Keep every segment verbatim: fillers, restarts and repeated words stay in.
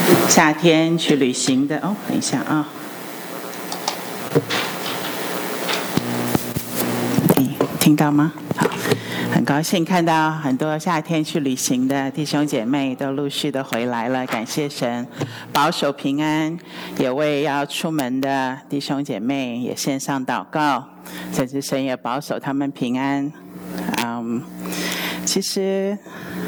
夏天去旅行的哦，等一下啊，听听到吗？好，很高兴看到很多夏天去旅行的弟兄姐妹都陆续的回来了，感谢神保守平安，也为要出门的弟兄姐妹也献上祷告，甚至神也保守他们平安。嗯，其实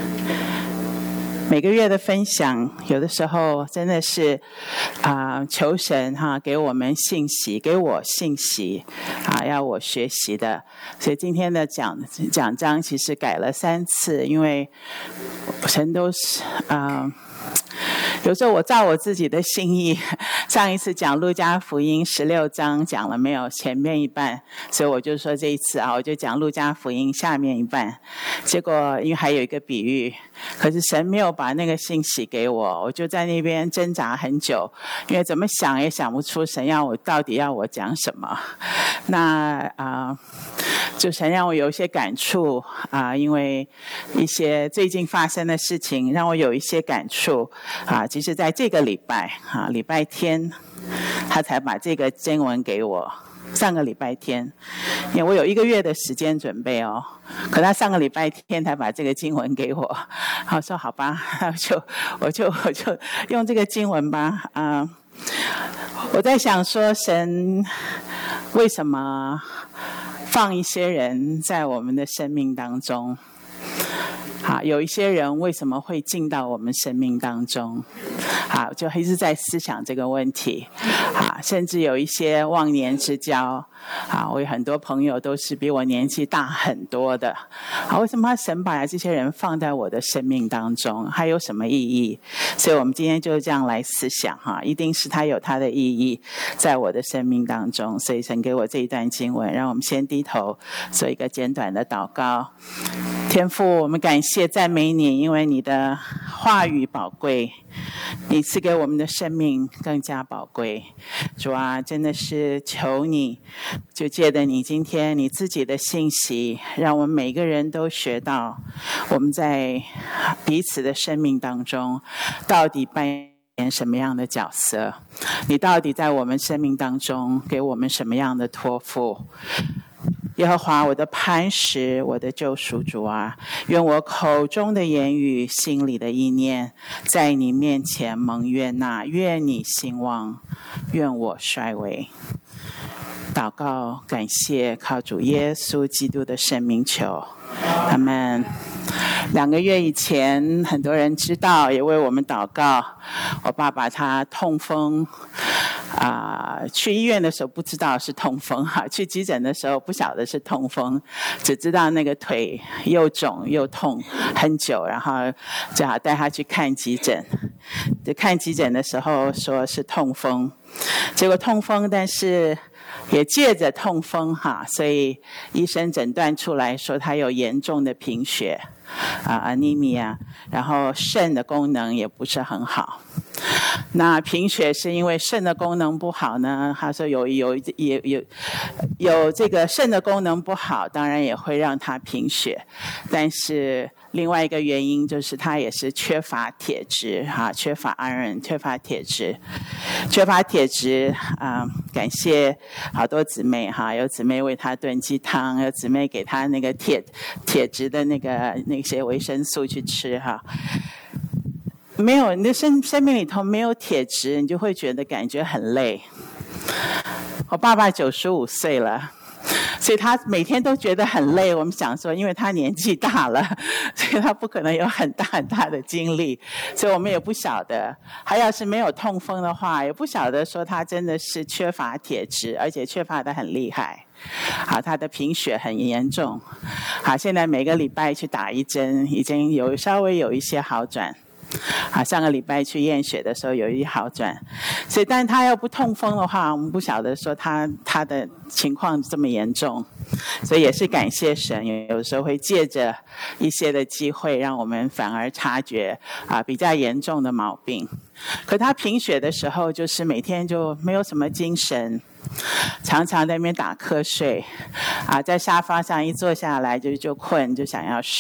每个月的分享，有的时候真的是啊、呃，求神哈给我们信息，给我信息啊，要我学习的。所以今天的讲讲章其实改了三次，因为神都是啊。呃有时候我照我自己的心意，上一次讲路加福音十六章讲了没有前面一半，所以我就说这一次啊，我就讲路加福音下面一半。结果因为还有一个比喻，可是神没有把那个信息给我，我就在那边挣扎很久，因为怎么想也想不出神要我到底要我讲什么。那啊、呃，就神让我有一些感触啊、呃，因为一些最近发生的事情让我有一些感触啊。其实在这个礼拜啊，礼拜天他才把这个经文给我。上个礼拜天，因为我有一个月的时间准备哦，可他上个礼拜天才把这个经文给我。我说好吧，就我就我就用这个经文吧。啊、呃，我在想说，神为什么放一些人在我们的生命当中？好，有一些人为什么会进到我们生命当中？好，就一直在思想这个问题。好，甚至有一些忘年之交。好，我有很多朋友都是比我年纪大很多的。好，为什么神把这些人放在我的生命当中？还有什么意义？所以我们今天就这样来思想哈，一定是他有他的意义在我的生命当中。所以神给我这一段经文，让我们先低头做一个简短的祷告。天父，我们感谢赞美你，因为你的话语宝贵，你赐给我们的生命更加宝贵。主啊，真的是求你，就借着你今天你自己的信息，让我们每个人都学到我们在彼此的生命当中到底扮演什么样的角色，你到底在我们生命当中给我们什么样的托付。耶和华，我的磐石，我的救赎主啊，愿我口中的言语，心里的意念，在你面前蒙悦纳，愿你兴旺，愿我衰微。祷告感谢，靠主耶稣基督的圣名求，阿们。两个月以前，很多人知道，也为我们祷告。我爸爸他痛风啊、呃，去医院的时候不知道是痛风哈，去急诊的时候不晓得是痛风，只知道那个腿又肿又痛很久，然后只好带他去看急诊。看急诊的时候说是痛风，结果痛风，但是也借着痛风哈，所以医生诊断出来说他有严重的贫血啊 anemia， 然后肾的功能也不是很好。那贫血是因为肾的功能不好呢？他说有有有有有这个肾的功能不好，当然也会让他贫血，但是另外一个原因就是他也是缺乏铁质哈，缺乏 iron， 缺乏铁质，缺乏铁质啊、呃！感谢好多姊妹哈，有姊妹为他炖鸡汤，有姊妹给他那个铁铁质的那个那些维生素去吃哈。没有你的生生命里头没有铁质，你就会觉得感觉很累。我爸爸九十五岁了，所以他每天都觉得很累。我们想说，因为他年纪大了，所以他不可能有很大很大的精力，所以我们也不晓得。他要是没有痛风的话，也不晓得说他真的是缺乏铁质，而且缺乏的很厉害。好，他的贫血很严重。好，现在每个礼拜去打一针，已经有稍微有一些好转。啊，上个礼拜去验血的时候有一好转，所以但他要不痛风的话，我们不晓得说他他的情况这么严重，所以也是感谢神，有时候会借着一些的机会，让我们反而察觉啊比较严重的毛病。可他贫血的时候，就是每天就没有什么精神，常常在那边打瞌睡，啊，在沙发上一坐下来就就困，就想要睡。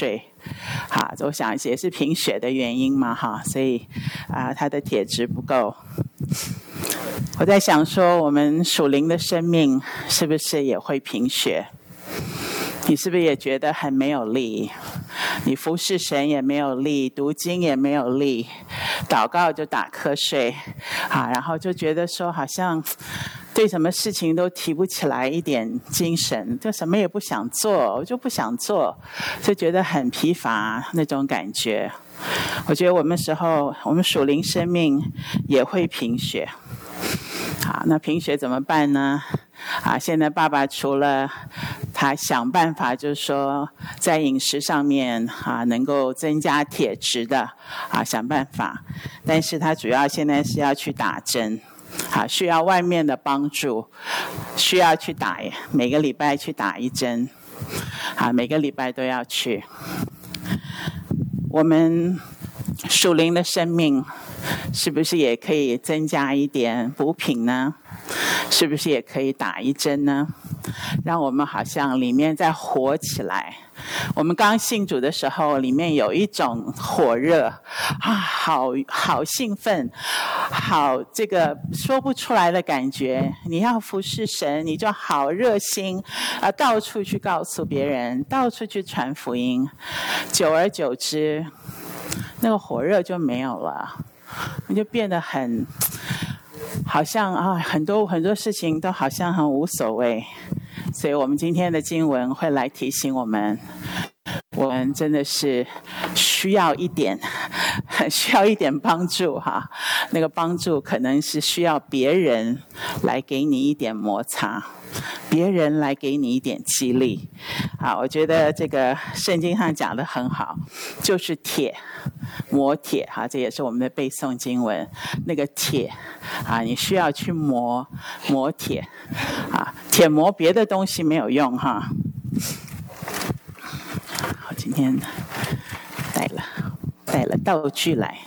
哈，我想也是贫血的原因嘛，哈，所以啊，他的铁质不够。我在想说，我们属灵的生命是不是也会贫血？你是不是也觉得很没有力？你服侍神也没有力，读经也没有力，祷告就打瞌睡，啊，然后就觉得说好像对什么事情都提不起来一点精神，就什么也不想做，我就不想做，就觉得很疲乏那种感觉。我觉得我们时候，我们属灵生命也会贫血。好，那贫血怎么办呢？啊，现在爸爸除了他想办法，就是说在饮食上面啊能够增加铁质的啊想办法，但是他主要现在是要去打针，啊需要外面的帮助，需要去打，每个礼拜去打一针，啊每个礼拜都要去。我们属灵的生命是不是也可以增加一点补品呢？是不是也可以打一针呢？让我们好像里面再活起来。我们刚信主的时候，里面有一种火热啊，好好兴奋，好这个说不出来的感觉。你要服侍神，你就好热心啊，到处去告诉别人，到处去传福音。久而久之，那个火热就没有了，你就变得很好像啊，很多很多事情都好像很无所谓。所以我们今天的经文会来提醒我们，我们真的是需要一点需要一点帮助哈。那个帮助可能是需要别人来给你一点摩擦，别人来给你一点激励。啊，我觉得这个圣经上讲得很好，就是铁磨铁哈，这也是我们的背诵经文。那个铁啊，你需要去磨磨铁啊，铁磨别的东西没有用哈。我今天带了带了道具来，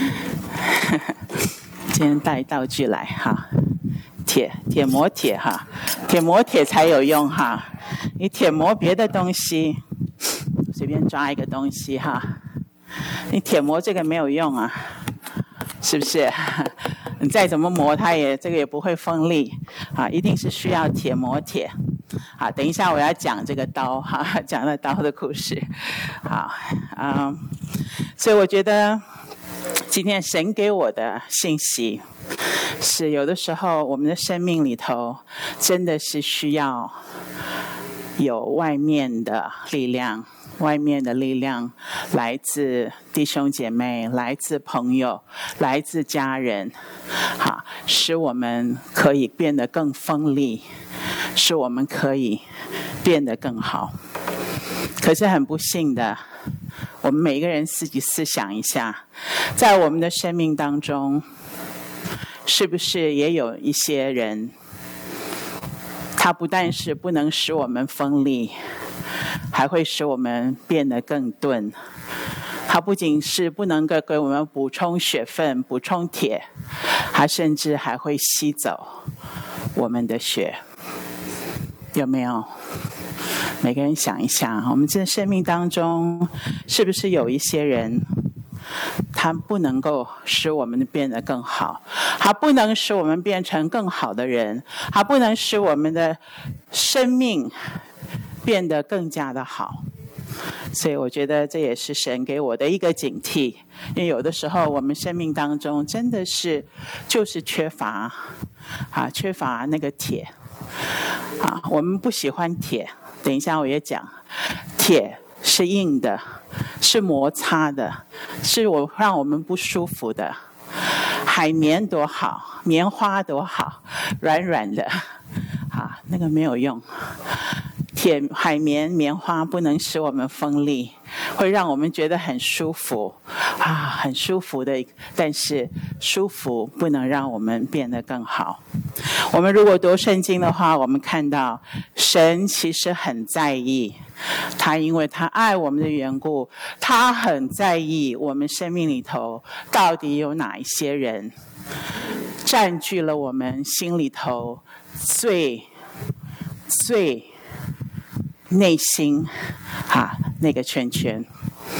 今天带道具来哈，铁铁磨铁哈，铁磨铁才有用哈。你铁磨别的东西，随便抓一个东西哈，你铁磨这个没有用啊，是不是？你再怎么磨它也这个也不会锋利啊，一定是需要铁磨铁。好，等一下我要讲这个刀哈，讲了刀的故事。好，嗯，所以我觉得今天神给我的信息是，有的时候我们的生命里头真的是需要有外面的力量，外面的力量来自弟兄姐妹，来自朋友，来自家人，好，使我们可以变得更锋利，使我们可以变得更好。可是很不幸的，我们每一个人自己思想一下，在我们的生命当中，是不是也有一些人，他不但是不能使我们锋利，还会使我们变得更钝。它不仅是不能够给我们补充血分、补充铁，它甚至还会吸走我们的血。有没有？每个人想一想，我们这生命当中是不是有一些人，他不能够使我们变得更好，他不能使我们变成更好的人，他不能使我们的生命变得更加的好。所以我觉得这也是神给我的一个警惕，因为有的时候我们生命当中真的是就是缺乏啊，缺乏那个铁啊，我们不喜欢铁。等一下我也讲，铁是硬的，是摩擦的，是我让我们不舒服的。海绵多好，棉花多好，软软的啊，那个没有用。铁、海绵、棉花不能使我们锋利，会让我们觉得很舒服啊，很舒服的，但是舒服不能让我们变得更好。我们如果读圣经的话，我们看到神其实很在意，他因为他爱我们的缘故，他很在意我们生命里头到底有哪一些人占据了我们心里头最最内心啊那个圈圈。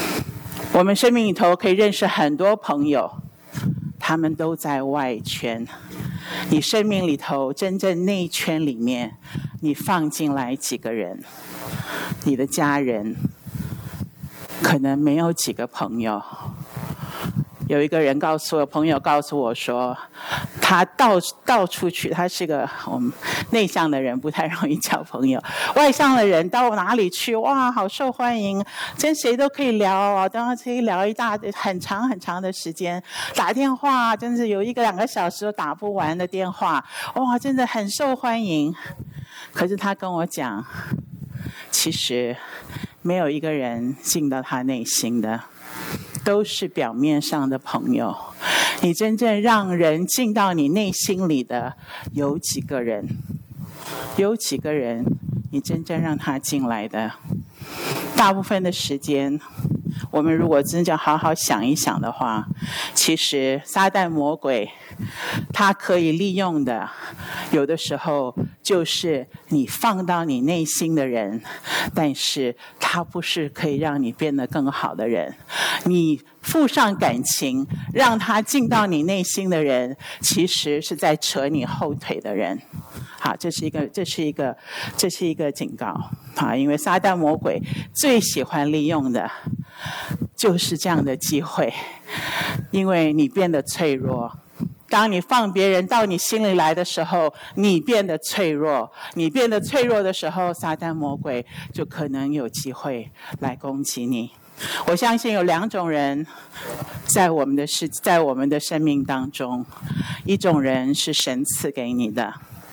我们生命里头可以认识很多朋友，他们都在外圈。你生命里头真正内圈里面，你放进来几个人？你的家人可能没有几个朋友。有一个人告诉我，朋友告诉我说，他到到处去，他是个我们内向的人，不太容易交朋友。外向的人到哪里去，哇，好受欢迎，跟谁都可以聊啊，当然可以聊一大很长很长的时间，打电话真是有一个两个小时都打不完的电话，哇，真的很受欢迎。可是他跟我讲，其实没有一个人进到他内心的。都是表面上的朋友，你真正让人进到你内心里的有几个人？有几个人你真正让他进来的？大部分的时间，我们如果真正好好想一想的话，其实撒旦魔鬼他可以利用的，有的时候就是你放到你内心的人，但是他不是可以让你变得更好的人。你付上感情让他进到你内心的人，其实是在扯你后腿的人。好，这是一个这是一个这是一个警告啊！因为撒旦魔鬼最喜欢利用的就是这样的机会，因为你变得脆弱。当你放别人到你心里来的时候，你变得脆弱，你变得脆弱的时候，撒旦魔鬼就可能有机会来攻击你。我相信有两种人在我们的世在我们的生命当中，一种人是神赐给你的，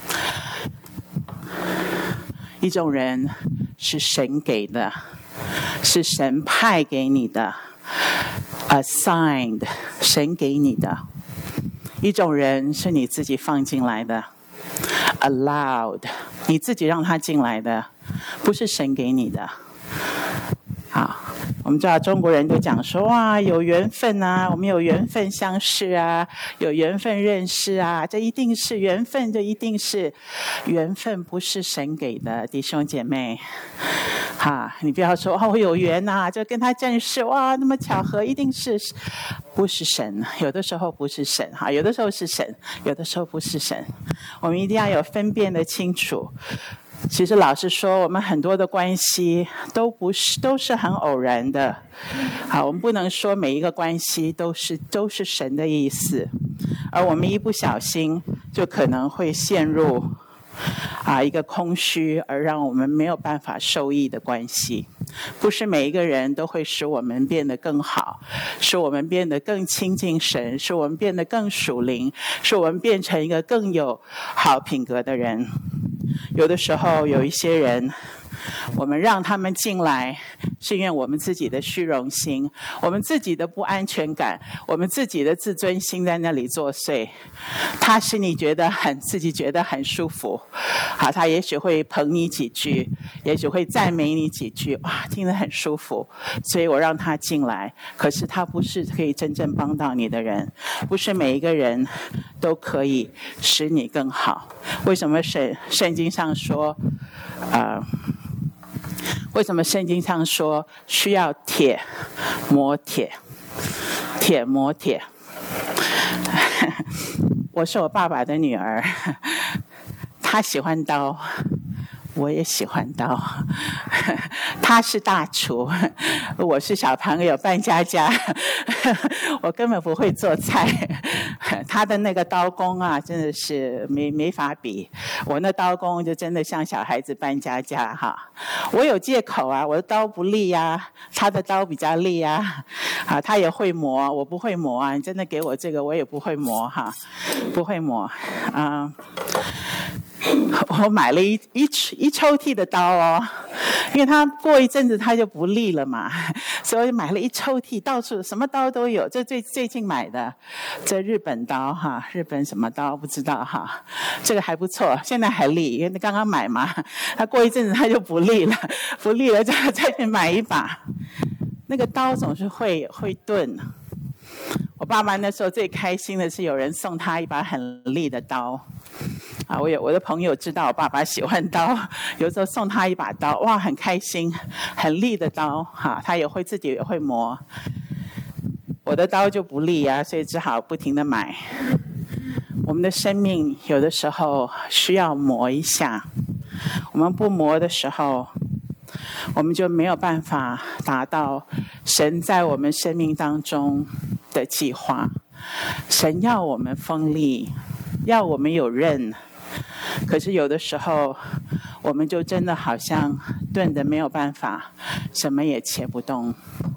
一种人是神给的，是神派给你的 ，assigned 神给你的。一种人是你自己放进来的 ，allowed 你自己让他进来的，不是神给你的。好，我们知道中国人都讲说，哇，有缘分啊，我们有缘分相识啊，有缘分认识啊，这一定是缘分，这一定是缘分，不是神给的，弟兄姐妹。哈，你不要说哦，我有缘啊，就跟他认识，哇，那么巧合，一定是不是神？有的时候不是神，哈，有的时候是神，有的时候不是神。我们一定要有分辨得清楚。其实老实说，我们很多的关系都不是都是很偶然的。好，我们不能说每一个关系都是都是神的意思，而我们一不小心就可能会陷入啊一个空虚，而让我们没有办法受益的关系。不是每一个人都会使我们变得更好，使我们变得更亲近神，使我们变得更属灵，使我们变成一个更有好品格的人。有的时候有一些人，我们让他们进来，是因为我们自己的虚荣心，我们自己的不安全感，我们自己的自尊心在那里作祟。他使你觉得很自己觉得很舒服，好，他也许会捧你几句，也许会赞美你几句，哇，听得很舒服，所以我让他进来。可是他不是可以真正帮到你的人，不是每一个人都可以使你更好。为什么圣圣经上说，呃为什么圣经上说需要铁磨铁？铁磨铁。我是我爸爸的女儿，他喜欢刀，我也喜欢刀。他是大厨，我是小朋友扮家家，我根本不会做菜。他的那个刀工啊，真的是没没法比。我那刀工就真的像小孩子扮家家哈。我有借口啊，我的刀不利啊，他的刀比较利啊。啊，他也会磨，我不会磨啊。你真的给我这个，我也不会磨哈，不会磨啊。我买了一一一抽屉的刀哦，因为它过一阵子它就不利了嘛，所以买了一抽屉，到处什么刀都有。这最最近买的，这日本刀哈，日本什么刀不知道哈，这个还不错，现在还利，因为刚刚买嘛，它过一阵子它就不利了，不利了再再去买一把。那个刀总是会会钝。我爸妈那时候最开心的是有人送他一把很利的刀。啊，我有我的朋友知道我爸爸喜欢刀，有时候送他一把刀，哇，很开心，很利的刀，哈，他也会自己也会磨。 我的刀就不利啊，所以只好不停的买。我们的生命有的时候需要磨一下，我们不磨的时候，我们就没有办法达到神在我们生命当中的计划。神要我们锋利，要我们有刃，可是有的时候我们就真的好像钝的没有办法，什么也切不动。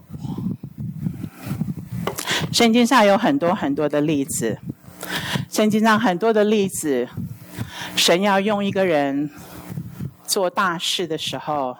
圣经上有很多很多的例子，圣经上很多的例子，神要用一个人做大事的时候，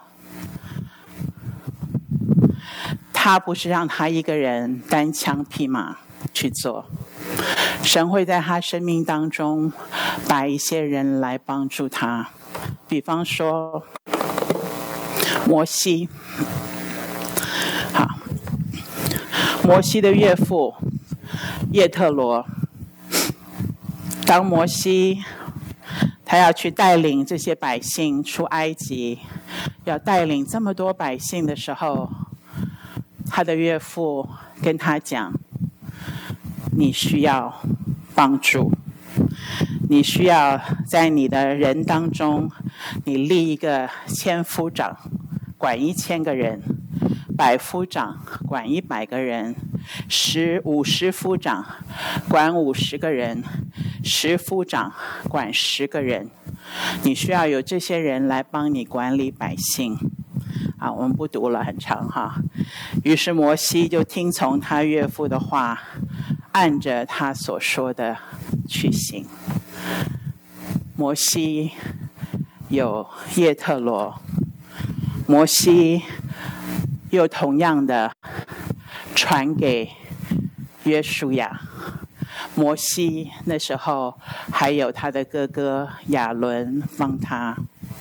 他不是让他一个人单枪匹马去做，神会在他生命当中把一些人来帮助他。比方说摩西，好，摩西的岳父叶特罗，当摩西他要去带领这些百姓出埃及，要带领这么多百姓的时候，他的岳父跟他讲，你需要帮助，你需要在你的人当中，你立一个千夫长，管一千个人；百夫长管一百个人；十五十夫长管五十个人；十夫长管十个人。你需要有这些人来帮你管理百姓。啊，我们不读了，很长哈。于是摩西就听从他岳父的话，按着他所说的去行。摩西有叶特罗，摩西又同样的传给约书亚。摩西那时候还有他的哥哥亚伦帮他。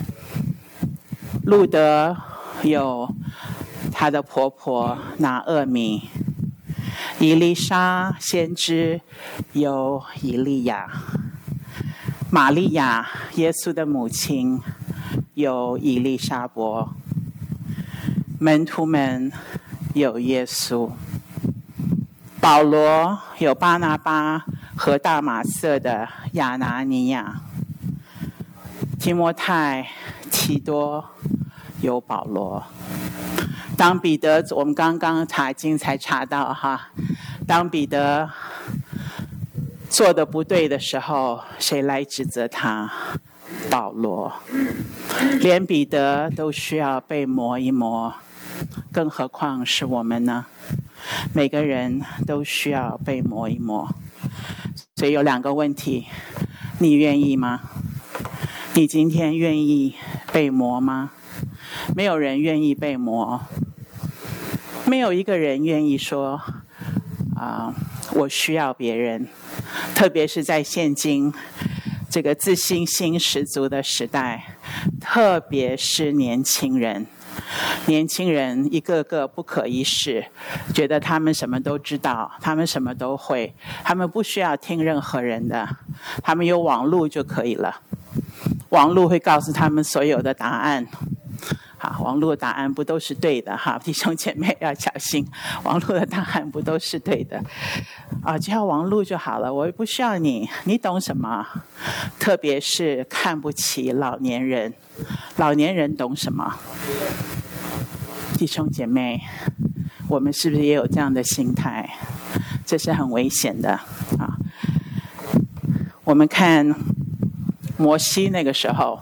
路德有他的婆婆拿俄米，以利沙先知有以利亚，玛利亚耶稣的母亲有以利沙伯，门徒们有耶稣，保罗有巴拿巴和大马色的亚拿尼亚，提摩太、提多有保罗。当彼得，我们刚刚查经才查到哈，当彼得做的不对的时候，谁来指责他？保罗。连彼得都需要被磨一磨，更何况是我们呢？每个人都需要被磨一磨。所以有两个问题，你愿意吗？你今天愿意被磨吗？没有人愿意被磨，没有一个人愿意说啊、呃，我需要别人。特别是在现今这个自信心十足的时代，特别是年轻人，年轻人一个个不可一世，觉得他们什么都知道，他们什么都会，他们不需要听任何人的，他们有网络就可以了，网络会告诉他们所有的答案。好，网络的答案不都是对的哈，弟兄姐妹要小心，网络的答案不都是对的啊？只要网络就好了，我不需要你，你懂什么？特别是看不起老年人，老年人懂什么？弟兄姐妹，我们是不是也有这样的心态？这是很危险的啊！我们看摩西那个时候。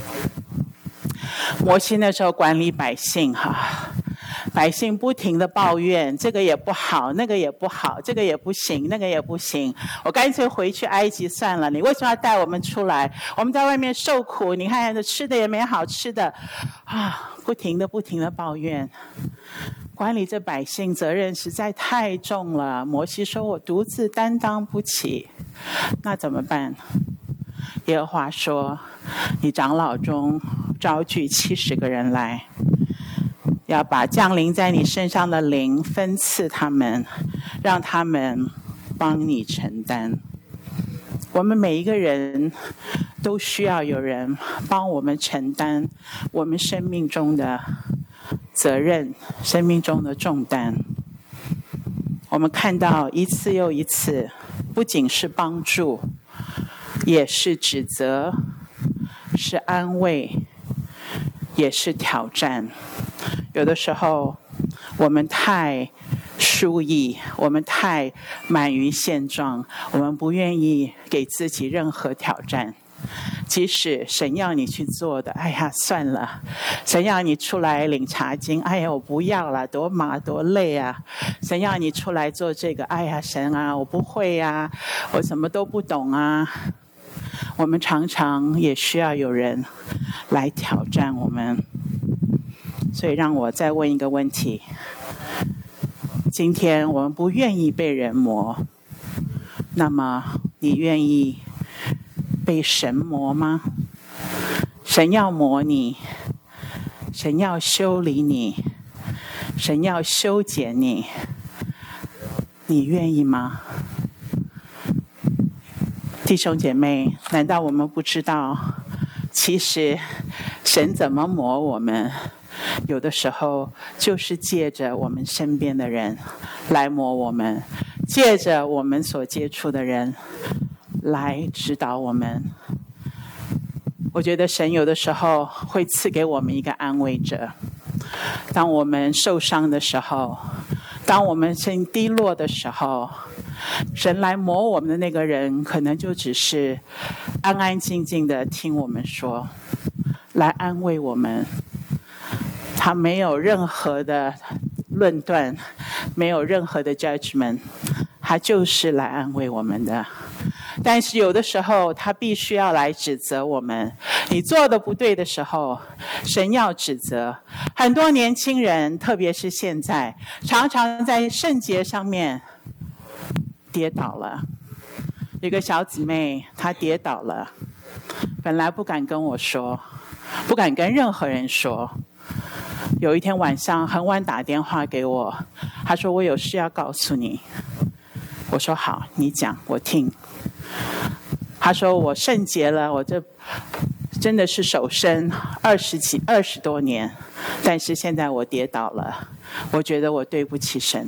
摩西那时候管理百姓哈，百姓不停的抱怨，这个也不好，那个也不好，这个也不行，那个也不行，我干脆回去埃及算了，你为什么要带我们出来？我们在外面受苦，你看这吃的也没好吃的啊，不停的不停的抱怨。管理这百姓责任实在太重了，摩西说我独自担当不起，那怎么办？耶和华说，你长老中召聚七十个人来，要把降临在你身上的灵分赐他们，让他们帮你承担。我们每一个人都需要有人帮我们承担我们生命中的责任，生命中的重担。我们看到一次又一次，不仅是帮助，也是指责，是安慰，也是挑战。有的时候我们太疏逸，我们太满于现状，我们不愿意给自己任何挑战。即使神要你去做的，哎呀算了，神要你出来领茶经，哎呀我不要了，多麻多累啊。神要你出来做这个，哎呀神啊我不会啊，我什么都不懂啊。我们常常也需要有人来挑战我们。所以让我再问一个问题，今天我们不愿意被人磨，那么你愿意被神磨吗？神要磨你，神要修理你，神要修剪你，你愿意吗？弟兄姐妹，难道我们不知道，其实神怎么磨我们，有的时候就是借着我们身边的人来磨我们，借着我们所接触的人来指导我们。我觉得神有的时候会赐给我们一个安慰者，当我们受伤的时候，当我们心低落的时候，神来磨我们的那个人可能就只是安安静静的听我们说，来安慰我们。他没有任何的论断，没有任何的 judgment， 他就是来安慰我们的。但是有的时候他必须要来指责我们，你做的不对的时候，神要指责。很多年轻人，特别是现在，常常在圣洁上面跌倒了。有个小姊妹，她跌倒了，本来不敢跟我说，不敢跟任何人说。有一天晚上很晚打电话给我，她说我有事要告诉你。我说好，你讲我听。她说我圣洁了，我这真的是守身二十几二十多年，但是现在我跌倒了，我觉得我对不起神。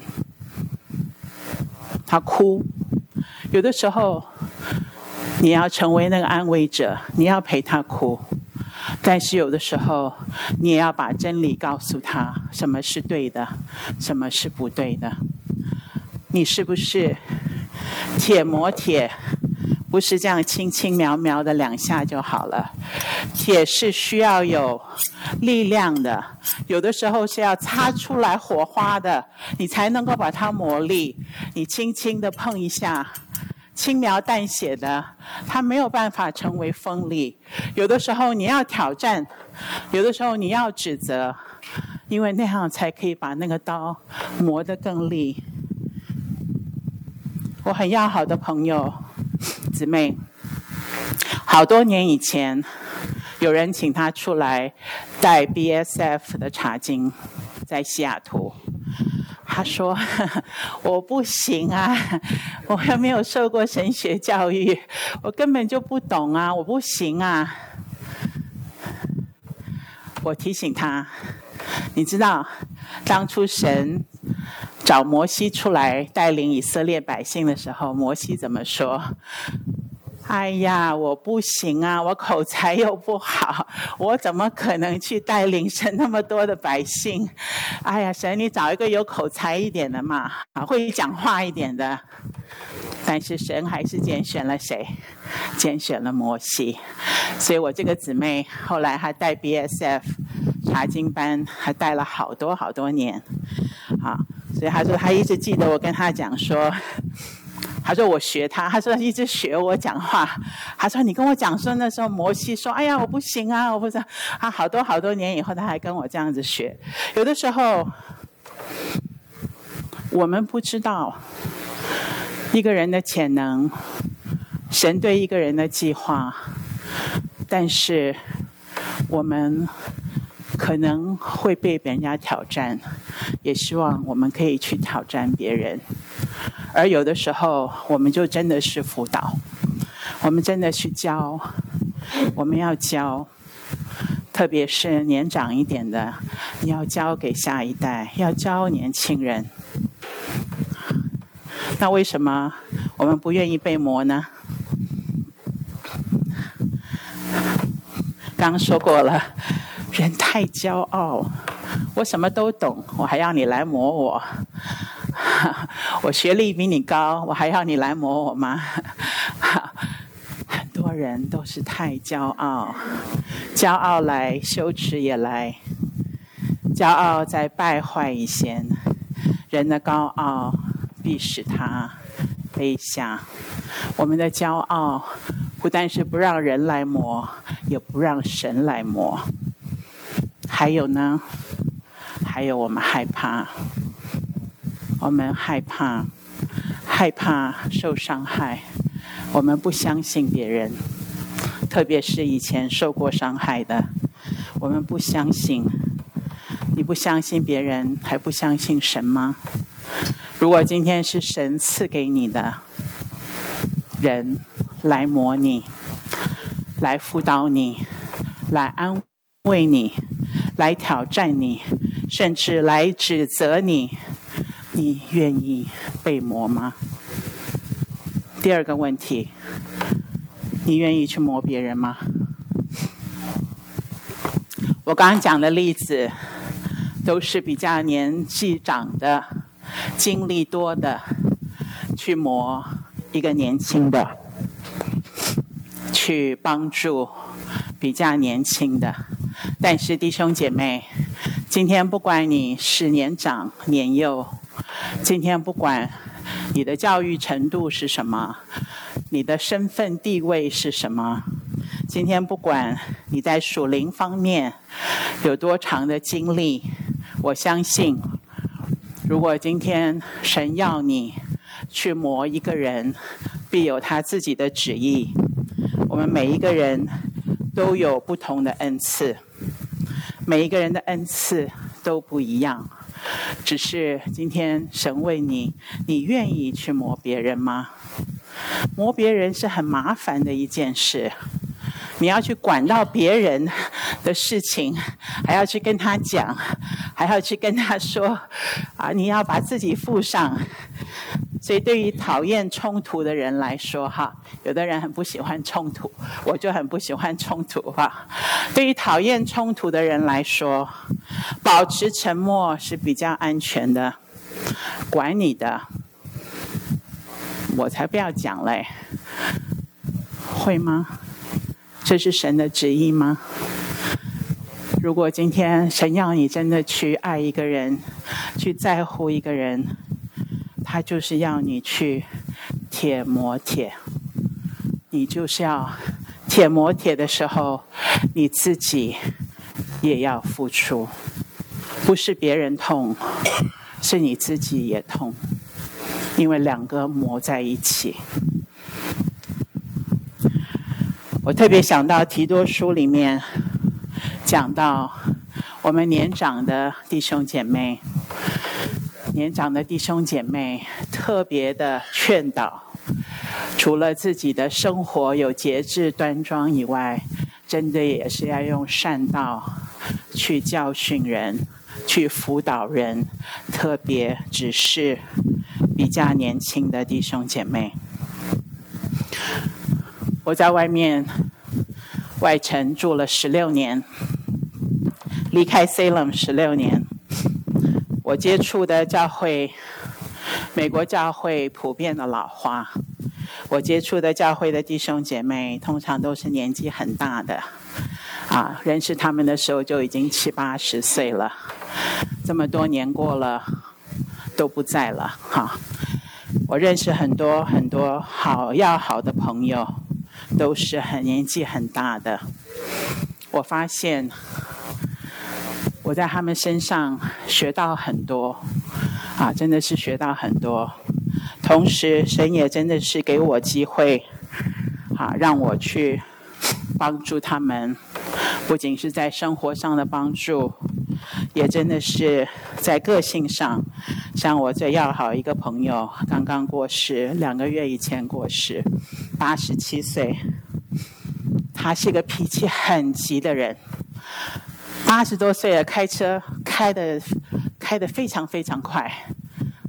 她哭。有的时候你要成为那个安慰者，你要陪她哭，但是有的时候你也要把真理告诉她，什么是对的，什么是不对的。你是不是铁磨铁，不是这样轻轻描描的两下就好了？铁是需要有力量的，有的时候是要擦出来火花的，你才能够把它磨砺。你轻轻的碰一下，轻描淡写的，它没有办法成为锋利。有的时候你要挑战，有的时候你要指责，因为那样才可以把那个刀磨得更利。我很要好的朋友姊妹，好多年以前有人请他出来带 B S F 的查经，在西雅图。他说我不行啊，我还没有受过神学教育，我根本就不懂啊，我不行啊。我提醒他，你知道当初神找摩西出来带领以色列百姓的时候，摩西怎么说？哎呀，我不行啊，我口才又不好，我怎么可能去带领神那么多的百姓？哎呀，神你找一个有口才一点的嘛，会讲话一点的。但是神还是拣选了谁？拣选了摩西。所以我这个姊妹后来还带 B S F 查经班，还带了好多好多年。好，所以她说她一直记得我跟她讲说，他说我学他，他说一直学我讲话。他说你跟我讲说那时候摩西说，哎呀我不行啊，我不知道。他好多好多年以后他还跟我这样子学。有的时候我们不知道一个人的潜能，神对一个人的计划，但是我们可能会被别人家挑战，也希望我们可以去挑战别人。而有的时候我们就真的是辅导，我们真的去教，我们要教，特别是年长一点的，你要教给下一代，要教年轻人。 那为什么我们不愿意被磨呢？刚刚说过了，人太骄傲，我什么都懂，我还要你来磨我。我学历比你高，我还要你来磨我吗？很多人都是太骄傲，骄傲来，羞耻也来。骄傲在败坏以前，人的高傲必使他卑下。我们的骄傲不但是不让人来磨，也不让神来磨。还有呢，还有我们害怕，我们害怕，害怕受伤害，我们不相信别人，特别是以前受过伤害的，我们不相信。你不相信别人，还不相信神吗？如果今天是神赐给你的人来磨你，来辅导你，来安慰你，来挑战你，甚至来指责你，你愿意被磨吗？第二个问题，你愿意去磨别人吗？我刚刚讲的例子都是比较年纪长的、经历多的去磨一个年轻的，去帮助比较年轻的。但是弟兄姐妹，今天不管你是年长年幼，今天不管你的教育程度是什么，你的身份地位是什么，今天不管你在属灵方面有多长的经历，我相信如果今天神要你去磨一个人，必有他自己的旨意。我们每一个人都有不同的恩赐，每一个人的恩赐都不一样，只是今天神问你，你愿意去磨别人吗？磨别人是很麻烦的一件事，你要去管到别人的事情，还要去跟他讲，还要去跟他说啊，你要把自己附上。所以对于讨厌冲突的人来说哈，有的人很不喜欢冲突，我就很不喜欢冲突哈。对于讨厌冲突的人来说，保持沉默是比较安全的。管你的，我才不要讲嘞，会吗？这是神的旨意吗？如果今天神要你真的去爱一个人，去在乎一个人，他就是要你去铁磨铁，你就是要铁磨铁的时候，你自己也要付出，不是别人痛，是你自己也痛，因为两个磨在一起。我特别想到提多书里面讲到我们年长的弟兄姐妹，年长的弟兄姐妹特别的劝导，除了自己的生活有节制端庄以外，真的也是要用善道去教训人，去辅导人，特别只是比较年轻的弟兄姐妹。我在外面外城住了十六年，离开 Salem 十六年，我接触的教会，美国教会普遍的老化，我接触的教会的弟兄姐妹通常都是年纪很大的，啊，认识他们的时候就已经七八十岁了，这么多年过了都不在了哈。我认识很多很多好要好的朋友，都是很年纪很大的。我发现我在他们身上学到很多啊，真的是学到很多。同时神也真的是给我机会啊，让我去帮助他们，不仅是在生活上的帮助，也真的是在个性上。像我最要好一个朋友刚刚过世，两个月以前过世，八十七岁。他是个脾气很急的人，八十多岁了，开车开得开得非常非常快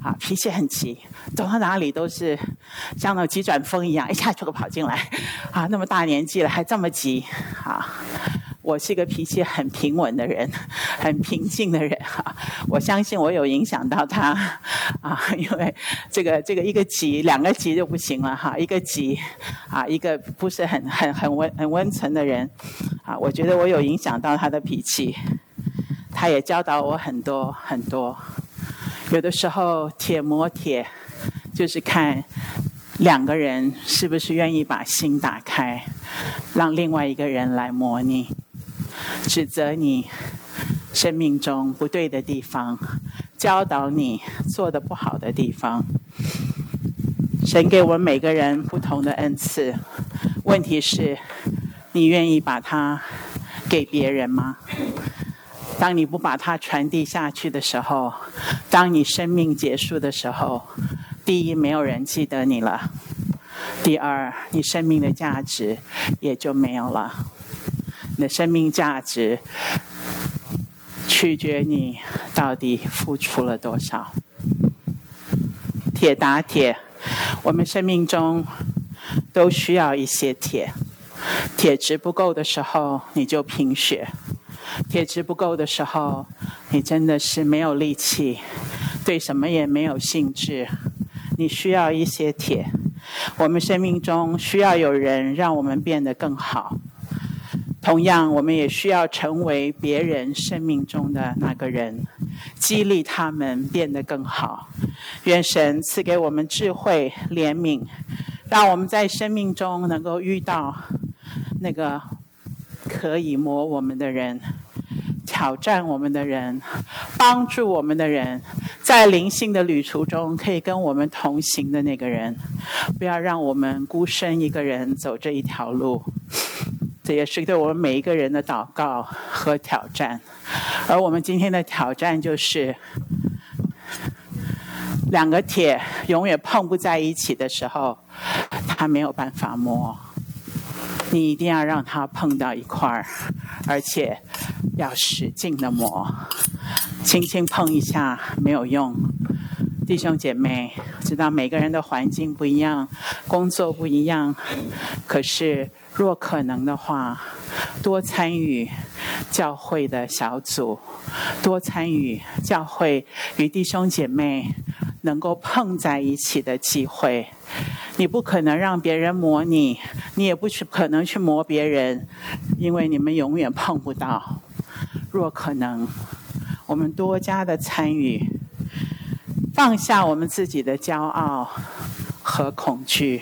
啊，脾气很急，走到哪里都是像那种急转风一样，一下就跑进来，啊，那么大年纪了还这么急，啊。我是一个脾气很平稳的人，很平静的人哈。我相信我有影响到他啊，因为这个这个一个急，两个急就不行了哈。一个急啊，一个不是很很很温很温存的人啊，我觉得我有影响到他的脾气。他也教导我很多很多。有的时候铁磨铁，就是看两个人是不是愿意把心打开，让另外一个人来磨你。指责你生命中不对的地方，教导你做得不好的地方。神给我们每个人不同的恩赐，问题是你愿意把它给别人吗？当你不把它传递下去的时候，当你生命结束的时候，第一，没有人记得你了；第二，你生命的价值也就没有了。你的生命价值取决你到底付出了多少。铁打铁，我们生命中都需要一些铁。铁质不够的时候，你就贫血；铁质不够的时候，你真的是没有力气，对什么也没有兴致。你需要一些铁。我们生命中需要有人让我们变得更好。同样，我们也需要成为别人生命中的那个人，激励他们变得更好。愿神赐给我们智慧、怜悯，让我们在生命中能够遇到那个可以磨我们的人，挑战我们的人，帮助我们的人，在灵性的旅途中可以跟我们同行的那个人。不要让我们孤身一个人走这一条路。这也是对我们每一个人的祷告和挑战。而我们今天的挑战就是，两个铁永远碰不在一起的时候，它没有办法磨。你一定要让它碰到一块儿，而且要使劲的磨，轻轻碰一下没有用。弟兄姐妹，知道每个人的环境不一样，工作不一样，可是若可能的话，多参与教会的小组，多参与教会与弟兄姐妹能够碰在一起的机会。你不可能让别人磨你，你也不可能去磨别人，因为你们永远碰不到。若可能，我们多加的参与，放下我们自己的骄傲和恐惧，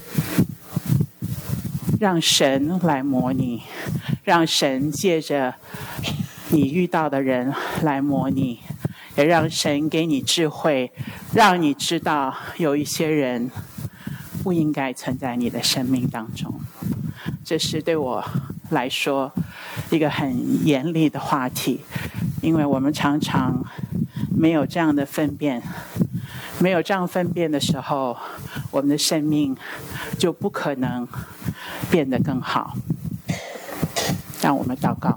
让神来磨你，让神借着你遇到的人来磨你，也让神给你智慧，让你知道有一些人不应该存在你的生命当中。这是对我来说一个很严厉的话题，因为我们常常没有这样的分辨，没有这样分辨的时候，我们的生命就不可能变得更好。让我们祷告。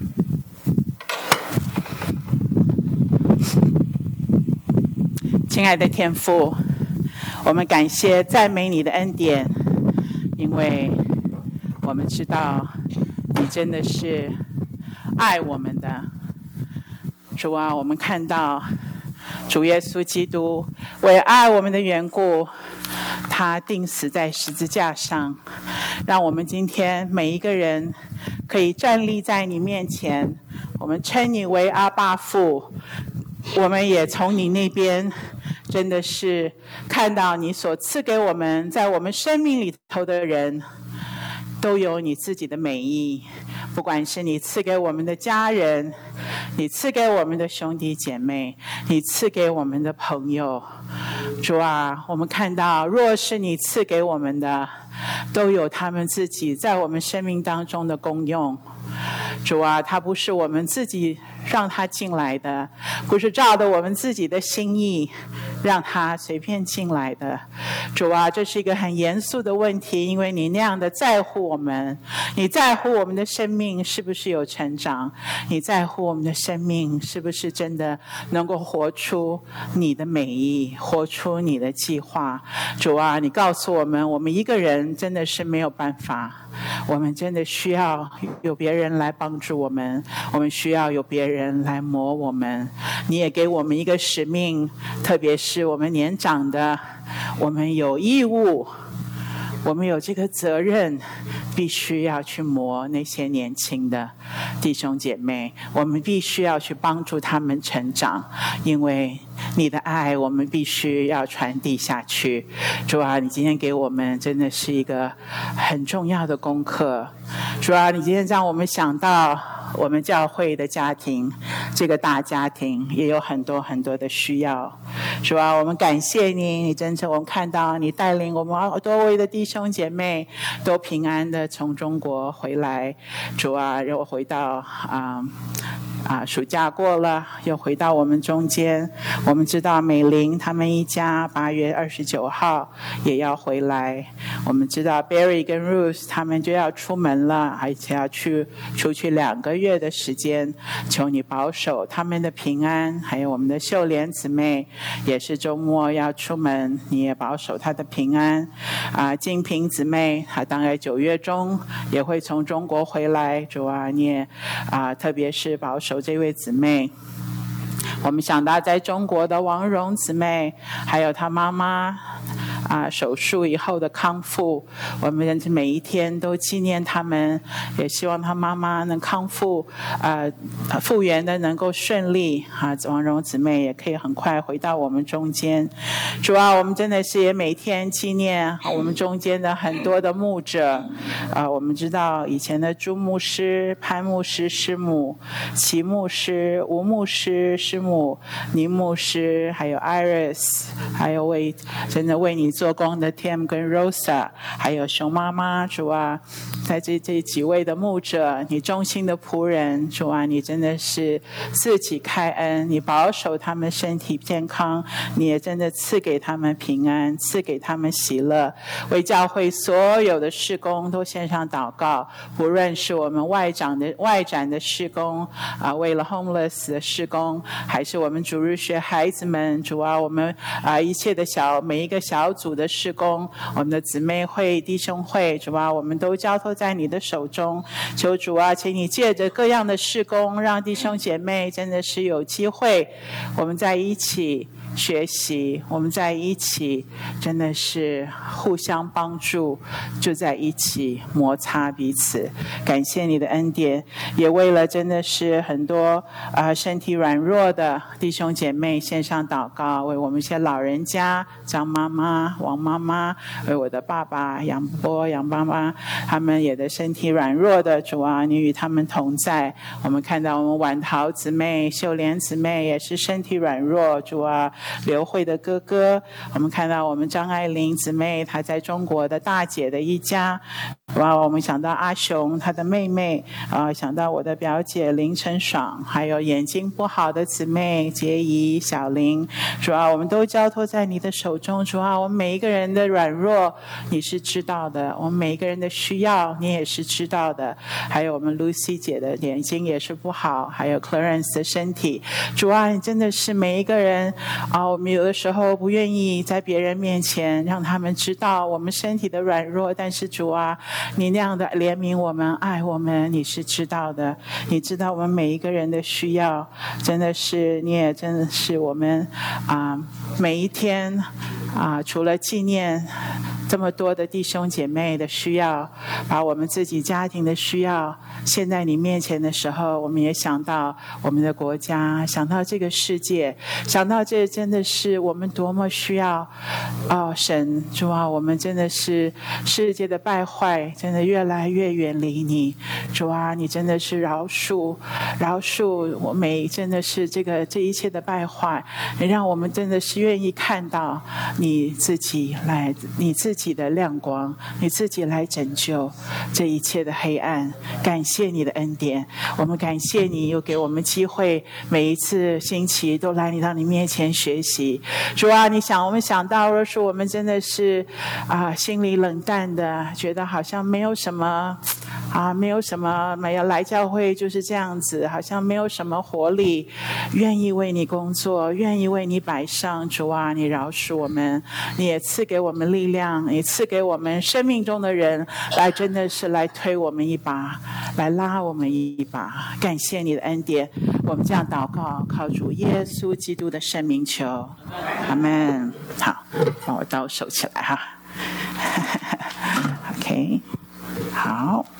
亲爱的天父，我们感谢赞美你的恩典，因为我们知道你真的是爱我们的。主啊，我们看到主耶稣基督为爱我们的缘故，他钉死在十字架上，让我们今天每一个人可以站立在你面前，我们称你为阿爸父，我们也从你那边真的是看到你所赐给我们在我们生命里头的人都有你自己的美意，不管是你赐给我们的家人，你赐给我们的兄弟姐妹，你赐给我们的朋友。主啊，我们看到若是你赐给我们的，都有他们自己在我们生命当中的功用。主啊，他不是我们自己让他进来的，不是照着我们自己的心意， 让他随便进来的。主啊，这是一个很严肃的问题，因为你那样的在乎我们，你在乎我们的生命是不是有成长，你在乎我们的生命是不是真的能够活出你的美意，活出你的计划。主啊，你告诉我们，我们一个人真的是没有办法，我们真的需要有别人来帮助我们，我们需要有别人来磨我们。你也给我们一个使命，特别是我们年长的，我们有义务，我们有这个责任，必须要去磨那些年轻的弟兄姐妹，我们必须要去帮助他们成长，因为你的爱我们必须要传递下去。主啊，你今天给我们真的是一个很重要的功课。主啊，你今天让我们想到我们教会的家庭，这个大家庭也有很多很多的需要。主啊，我们感谢你，你真正我们看到你带领我们多位的弟兄姐妹都平安的从中国回来。主啊，又回到啊啊，暑假过了，又回到我们中间。我们知道美玲他们一家八月二十九号也要回来。我们知道 Barry 跟 Ruth 他们就要出门了，而且要去出去两个月的时间。求你保守他们的平安，还有我们的秀莲姊妹也是周末要出门，你也保守她的平安。啊，金平姊妹她大概九月中也会从中国回来。主啊，你也啊，特别是保守这位姊妹。我们想到在中国的王蓉姊妹，还有她妈妈啊，手术以后的康复，我们每一天都纪念他们，也希望他妈妈能康复，啊，复原的能够顺利啊。王蓉姊妹也可以很快回到我们中间。主啊，我们真的是也每天纪念我们中间的很多的牧者啊。我们知道以前的朱牧师、潘牧师师母、齐牧师、吴牧师师母、倪牧师，还有 Iris， 还有为真的为你做工的 Tim 跟 Rosa， 还有熊妈妈。主啊，在这这几位的牧者，你忠心的仆人，主啊，你真的是自己开恩，你保守他们身体健康，你也真的赐给他们平安，赐给他们喜乐。为教会所有的事工都献上祷告，不论是我们外长的外展的事工啊，为了 homeless 的事工，还是我们主日学孩子们，主啊，我们啊一切的小每一个小组的事工，我们的姊妹会、弟兄会，主啊，我们都交托在你的手中。求主啊，请你借着各样的事工，让弟兄姐妹真的是有机会，我们在一起学习，我们在一起真的是互相帮助，就在一起摩擦彼此。感谢你的恩典，也为了真的是很多啊、呃、身体软弱的弟兄姐妹献上祷告，为我们一些老人家，张妈妈、王妈妈，为我的爸爸杨波、杨妈妈，他们也的身体软弱的，主啊，你与他们同在。我们看到我们婉桃姊妹、秀莲姊妹也是身体软弱，主啊，刘慧的哥哥，我们看到我们张爱玲姊妹，她在中国的大姐的一家。哇，我们想到阿雄他的妹妹啊，想到我的表姐林晨爽，还有眼睛不好的姊妹杰怡、小玲。主啊，我们都交托在你的手中。主啊，我们每一个人的软弱你是知道的，我们每一个人的需要你也是知道的。还有我们 Lucy 姐的眼睛也是不好，还有 Clarence 的身体。主啊，你真的是每一个人啊，我们有的时候不愿意在别人面前让他们知道我们身体的软弱，但是主啊，你那样的怜悯我们、爱我们，你是知道的。你知道我们每一个人的需要，真的是你也真的是我们啊，每一天啊，除了纪念这么多的弟兄姐妹的需要，把我们自己家庭的需要献在你面前的时候，我们也想到我们的国家，想到这个世界，想到这真的是我们多么需要哦，神主啊，我们真的是世界的败坏真的越来越远离你。 主啊，你真的是饶恕饶恕我们，真的是这个这一切的败坏，你让我们真的是愿意看到你自己来，你自己的亮光，你自己来拯救这一切的黑暗。感谢你的恩典，我们感谢你又给我们机会，每一次星期都来你到你面前学习。主啊，你想我们想到若是我们真的是啊心里冷淡的，觉得好像没有什么啊没有什么没有来教会就是这样子，好像没有什么活力，愿意为你工作，愿意为你摆上。主啊，你饶恕我们，你也赐给我们力量，也赐给我们生命中的人来真的是来推我们一把，来拉我们一把。感谢你的恩典，我们这样祷告，靠主耶稣基督的圣名求，阿们。好，把我刀收起来哈。OK， 好。